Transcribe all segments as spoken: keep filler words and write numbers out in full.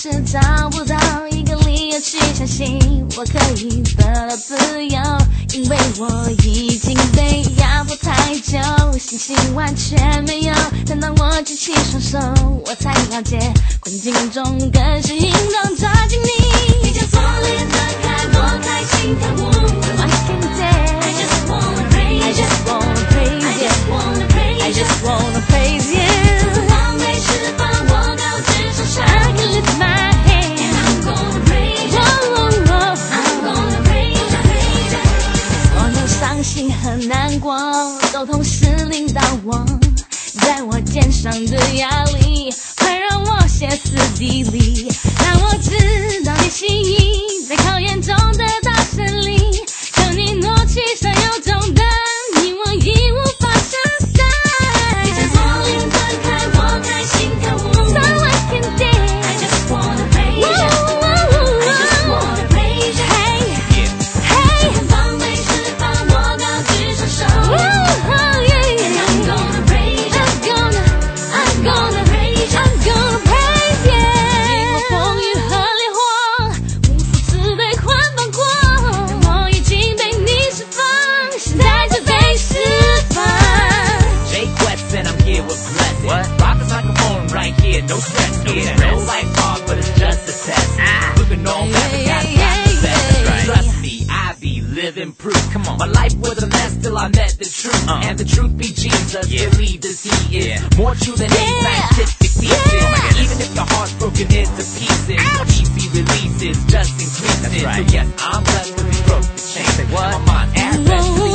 是找不到一个理由去相信我可以得到自由，因为我已经被压迫太久，信心完全没有。等到我举起双手，我才了解困境中更是行动抓紧你。你将锁链断开，我开心跳舞。I can dance, I just wanna praise, I just wanna praise, I just wanna praise, I just wanna praise you。光被释放，我高举双手。I can lift my hand, and I'm gonna praise you. I'm gonna praise you, praise you。所有伤心和难过都同时领导我，在我肩上的压力快让我歇斯底里，让我知道你心意在考验中得到胜利。可你挪去所有重担，你我已无法承担。你将锁链断开，我开心跳舞。So I can dance, I just wanna praise you, I just wanna praise you。 Hey, hey， 光被释放，我高举双手。And I'm gonna praise you, I'm gonna, I'm gonna praise you, I'm gonna praise you。 经过风雨和烈火，无数次被捆绑过，但我已经被你释放，现在就被释放。 Jay Quest and I'm here with Blessed. What? Rock the microphone right here, no stress here. No life hard, but it's just a test. Ah. Looking all back, I got success. Right. Trust me, I be living proof. Come on, my life was a mess till I met the truth. Uh. And the truth be Jesus, yeah. Believe as he is. Yeah. More true than any yeah. scientific thesis. Yeah. Even if your heart's broken into pieces, ouch. Easy releases just increases. That's right. So yes, I'm blessed to be broke the chain. Say what? My mind ass actually.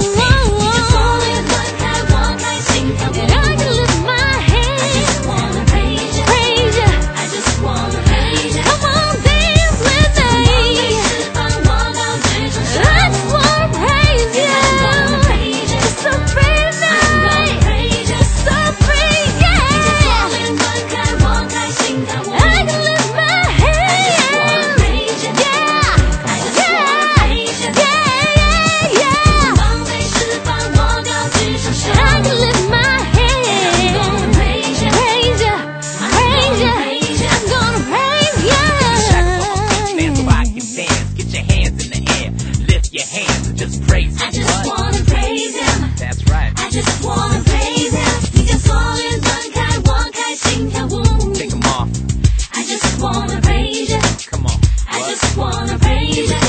And I can lift my hand, I just wanna praise you, praise you, I just wanna praise you. Come on, dance with me. I just wanna praise you, it's so free tonight, it's so free, yeah. I can lift my hand, yeah, yeah, yeah, yeah. I can lift my hand, I'm gonna praise you, praise you, praise you, I'm gonna praise you. Stand so I can dance, get your hands in the air, lift your hands and just praise him. I just what? wanna praise him, That's right. I just wanna praise him. 你将锁链断开，我开心跳舞。 Take them off. I just wanna praise you, Come on. I What? just wanna praise you.